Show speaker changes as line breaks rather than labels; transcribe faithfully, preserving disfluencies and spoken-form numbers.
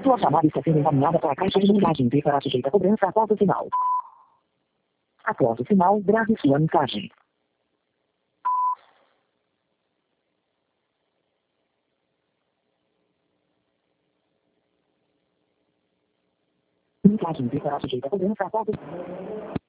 Sua chamada está sendo encaminhada para a caixa de mensagem e será sujeita a cobrança após o sinal. Após o sinal, grave sua mensagem. Mensagem será sujeita a cobrança após o sinal.